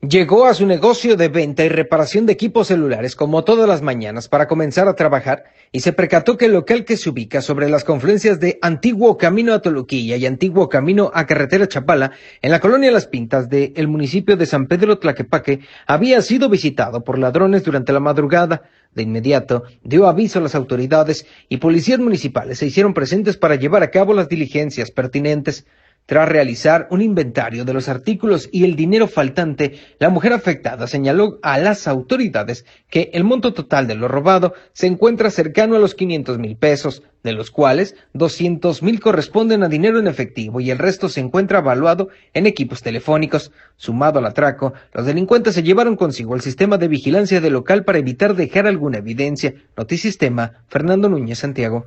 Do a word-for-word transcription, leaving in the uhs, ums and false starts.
Llegó a su negocio de venta y reparación de equipos celulares como todas las mañanas para comenzar a trabajar y se percató que el local, que se ubica sobre las confluencias de Antiguo Camino a Toluquilla y Antiguo Camino a Carretera Chapala, en la colonia Las Pintas del municipio de San Pedro Tlaquepaque, había sido visitado por ladrones durante la madrugada. De inmediato dio aviso a las autoridades y policías municipales se hicieron presentes para llevar a cabo las diligencias pertinentes. Tras realizar un inventario de los artículos y el dinero faltante, la mujer afectada señaló a las autoridades que el monto total de lo robado se encuentra cercano a los quinientos mil pesos, de los cuales doscientos mil corresponden a dinero en efectivo y el resto se encuentra valuado en equipos telefónicos. Sumado al atraco, los delincuentes se llevaron consigo el sistema de vigilancia del local para evitar dejar alguna evidencia. Notisistema, Fernando Núñez, Santiago.